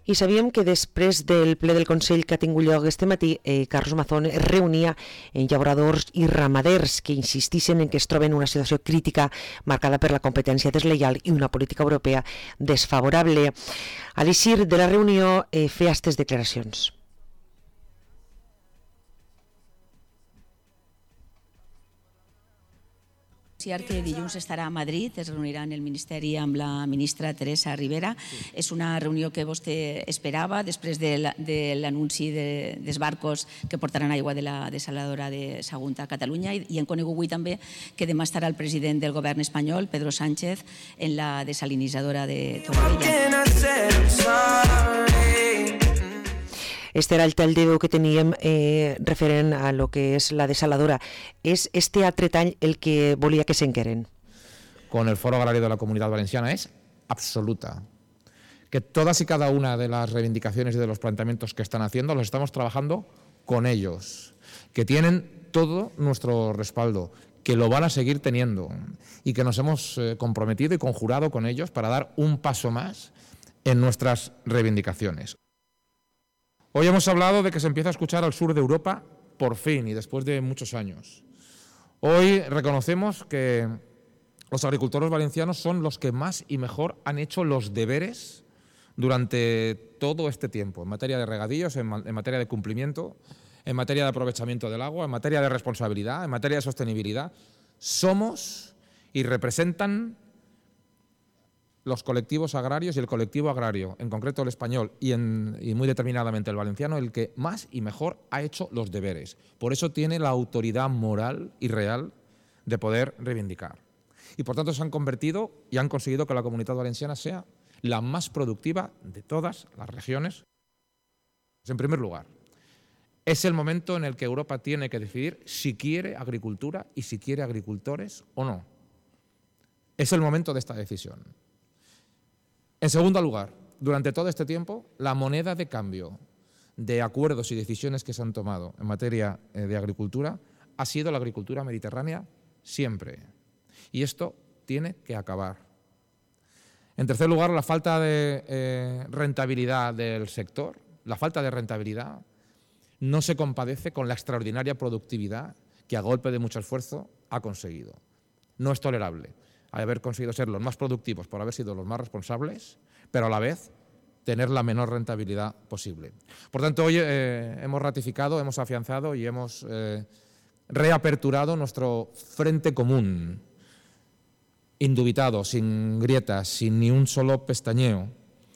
I sabíem que després del ple del Consell que ha tingut lloc este matí, Carlos Mazón es reunia en llauradors i ramaders que insistixen en que es troben en una situació crítica marcada per la competència desleial i una política europea desfavorable. A l'eixir de la reunió feia aquestes declaracions. Que dilluns estarà a Madrid, es reunirà en el Ministeri amb la ministra Teresa Ribera. És una reunió que vostè esperava després de l'anunci dels barcos que portaran aigua de la desaladora de Sagunta a Catalunya, i hem conegut avui també que demà estarà el president del govern espanyol, Pedro Sánchez, en la desalinitzadora de Torrevella. Este era el tall de veu que teníem referent a lo que és la desaladora. És este altre tall el que volia que s'enqueren? Con el Foro Agrario de la Comunidad Valenciana es absoluta. Que todas y cada una de las reivindicaciones y de los planteamientos que están haciendo los estamos trabajando con ellos, que tienen todo nuestro respaldo, que lo van a seguir teniendo y que nos hemos comprometido y conjurado con ellos para dar un paso más en nuestras reivindicaciones. Hoy hemos hablado de que se empieza a escuchar al sur de Europa, por fin, y después de muchos años. Hoy reconocemos que los agricultores valencianos son los que más y mejor han hecho los deberes durante todo este tiempo, en materia de regadíos, en materia de cumplimiento, en materia de aprovechamiento del agua, en materia de responsabilidad, en materia de sostenibilidad. Somos y representan los colectivos agrarios y el colectivo agrario, en concreto el español y muy determinadamente el valenciano, el que más y mejor ha hecho los deberes. Por eso tiene la autoridad moral y real de poder reivindicar. Y por tanto se han convertido y han conseguido que la Comunidad Valenciana sea la más productiva de todas las regiones. En primer lugar, es el momento en el que Europa tiene que decidir si quiere agricultura y si quiere agricultores o no. Es el momento de esta decisión. En segundo lugar, durante todo este tiempo, la moneda de cambio de acuerdos y decisiones que se han tomado en materia de agricultura ha sido la agricultura mediterránea siempre. Y esto tiene que acabar. En tercer lugar, la falta de rentabilidad del sector, la falta de rentabilidad no se compadece con la extraordinaria productividad que a golpe de mucho esfuerzo ha conseguido. No es tolerable haber conseguido ser los más productivos por haber sido los más responsables, pero a la vez tener la menor rentabilidad posible. Por tanto, hoy hemos ratificado, hemos afianzado y hemos reaperturado nuestro frente común, indubitado, sin grietas, sin ni un solo pestañeo,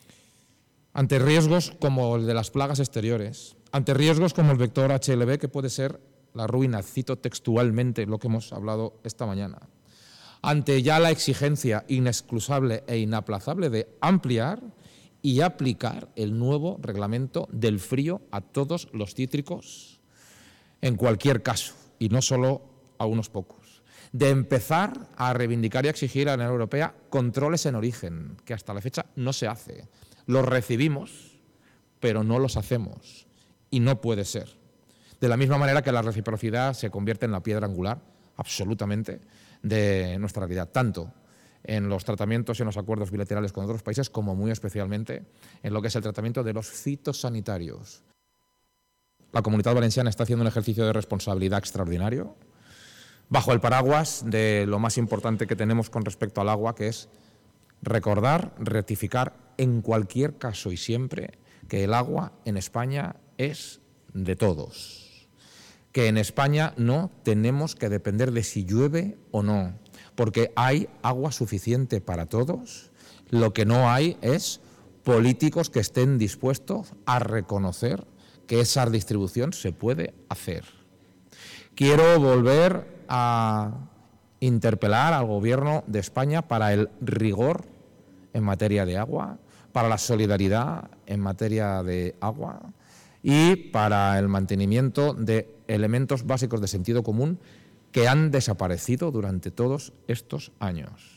ante riesgos como el de las plagas exteriores, ante riesgos como el vector HLB, que puede ser la ruina, cito textualmente lo que hemos hablado esta mañana, ante ya la exigencia inexcusable e inaplazable de ampliar y aplicar el nuevo reglamento del frío a todos los cítricos en cualquier caso, y no solo a unos pocos. De empezar a reivindicar y a exigir a la Unión Europea controles en origen, que hasta la fecha no se hace. Los recibimos, pero no los hacemos, y no puede ser. De la misma manera que la reciprocidad se convierte en la piedra angular, absolutamente, de nuestra realidad, tanto en los tratamientos y en los acuerdos bilaterales con otros países, como muy especialmente en lo que es el tratamiento de los fitosanitarios. La Comunidad Valenciana está haciendo un ejercicio de responsabilidad extraordinario, bajo el paraguas de lo más importante que tenemos con respecto al agua, que es recordar, rectificar en cualquier caso y siempre que el agua en España es de todos. Que en España no tenemos que depender de si llueve o no, porque hay agua suficiente para todos. Lo que no hay es políticos que estén dispuestos a reconocer que esa distribución se puede hacer. Quiero volver a interpelar al Gobierno de España para el rigor en materia de agua, para la solidaridad en materia de agua y para el mantenimiento de elementos básicos de sentido común que han desaparecido durante todos estos años.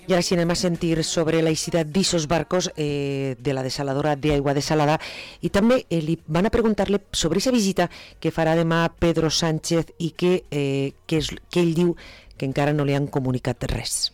Y ahora sí anem a sentir sobre la eixida d'ixos barcos de la desaladora d'aigua desalada i també li van a preguntar-li sobre aquesta visita que farà demà Pedro Sánchez i que ell diu que encara no li han comunicat res.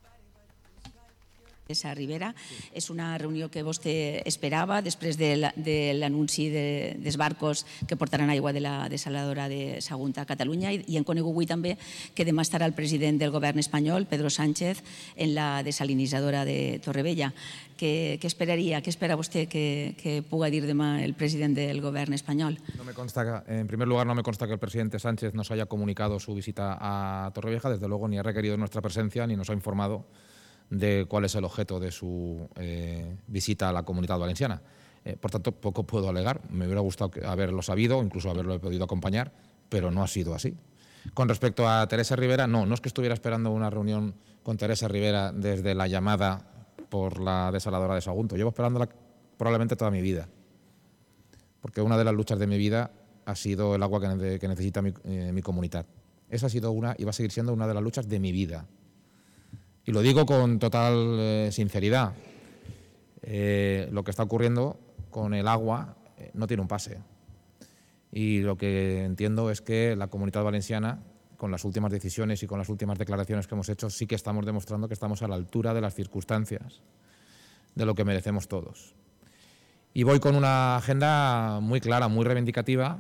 Teresa Ribera, és una reunió que vostè esperava després de l'anunci dels barcos que portaran aigua de la desaladora de Sagunta a Catalunya i hem conegut avui també que demà estarà el president del govern espanyol, Pedro Sánchez, en la desalinitzadora de Torrevella. Què esperaria, què espera vostè que puga dir demà el president del govern espanyol? En primer lugar, no me consta que el presidente Sánchez nos haya comunicado su visita a Torrevieja, desde luego ni ha requerido nuestra presencia ni nos ha informado de cuál es el objeto de su visita a la Comunidad Valenciana. Por tanto, poco puedo alegar. Me hubiera gustado haberlo sabido, incluso haberlo podido acompañar, pero no ha sido así. Con respecto a Teresa Ribera, no es que estuviera esperando una reunión con Teresa Ribera desde la llamada por la desaladora de Sagunto. Llevo esperándola probablemente toda mi vida, porque una de las luchas de mi vida ha sido el agua que necesita mi comunidad. Esa ha sido una y va a seguir siendo una de las luchas de mi vida. Y lo digo con total sinceridad. Lo que está ocurriendo con el agua no tiene un pase. Y lo que entiendo es que la Comunidad Valenciana, con las últimas decisiones y con las últimas declaraciones que hemos hecho, sí que estamos demostrando que estamos a la altura de las circunstancias, de lo que merecemos todos. Y voy con una agenda muy clara, muy reivindicativa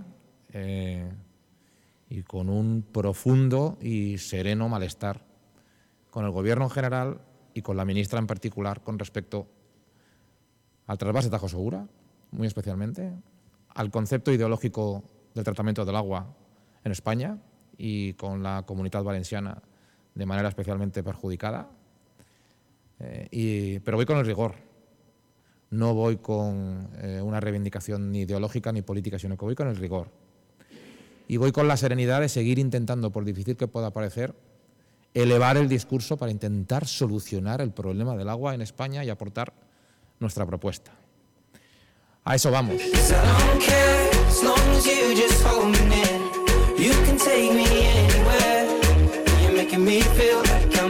y con un profundo y sereno malestar con el Gobierno en general y con la ministra en particular con respecto al trasvase Tajo Segura, muy especialmente, al concepto ideológico del tratamiento del agua en España y con la Comunidad Valenciana de manera especialmente perjudicada. Pero voy con el rigor, no voy con una reivindicación ni ideológica ni política, sino que voy con el rigor. Y voy con la serenidad de seguir intentando, por difícil que pueda parecer, elevar el discurso para intentar solucionar el problema del agua en España y aportar nuestra propuesta. A eso vamos.